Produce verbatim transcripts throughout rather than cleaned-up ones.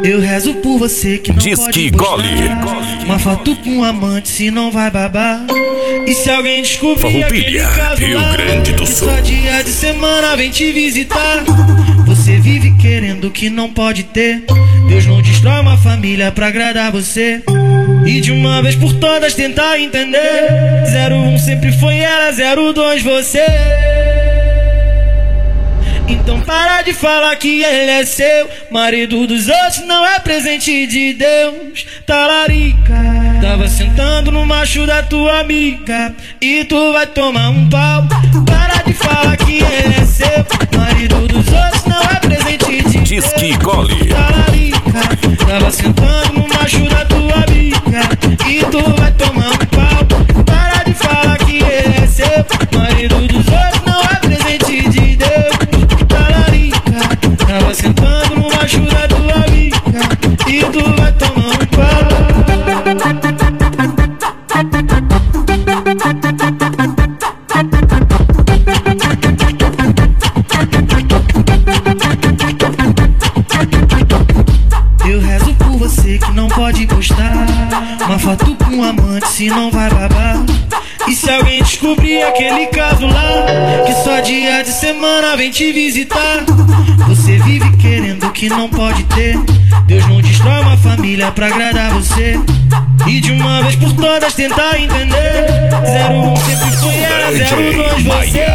Eu rezo por você que não Diz pode que postar gole. uma foto com um amante, se não vai babar. E se alguém descobrir aquele Farroupilha, caso Rio lá, Grande do que Sul. só dia de semana vem te visitar. Você vive querendo que não pode ter. Deus não destrói uma família pra agradar você. E de uma vez por todas tentar entender. Zero um sempre foi ela, zero dois você. Então para de falar que ele é seu. Marido dos outros não é presente de Deus. Talarica, tava sentando no macho da tua amiga e tu vai tomar um pau. Para de falar que ele é seu. Marido dos outros não é presente de Deus. Diz que gole. Talarica, tava sentando no macho da tua amiga e tu vai tomar um pau. Para de falar que ele é seu. Marido dos outros não é presente de Deus. Tava sentando no macho da tua amiga e tu vai tomar um pau. Eu rezo por você que não pode postar uma foto com um amante, se não vai babar. E se alguém descobrir aquele caso lá, que só dia de semana vem te visitar. Você vive querendo que não pode ter. Deus não destrói uma família pra agradar você. E de uma vez por todas tentar entender. Zero um sempre foi ela, zero dois você.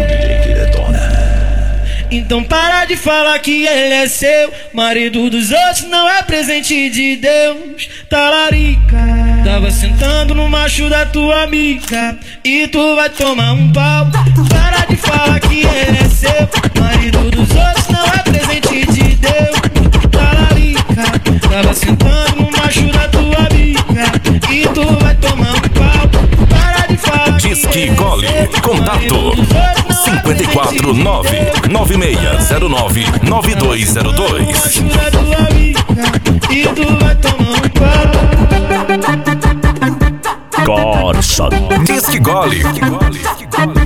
Então para de falar que ele é seu. Marido dos outros não é presente de Deus. Talarica, tava sentando no macho da tua amiga e tu vai tomar um pau. Para de falar que ele é seu. Marido dos outros não é presente de Deus. Talarica, tava sentando no macho da tua amiga e tu vai tomar um pau. Para de falar Diz que ele gole. é seu. Contato cinco quatro nove nove seis zero nove nove dois zero dois. E tu vai tomar um pau. Corsa. Diz que gole.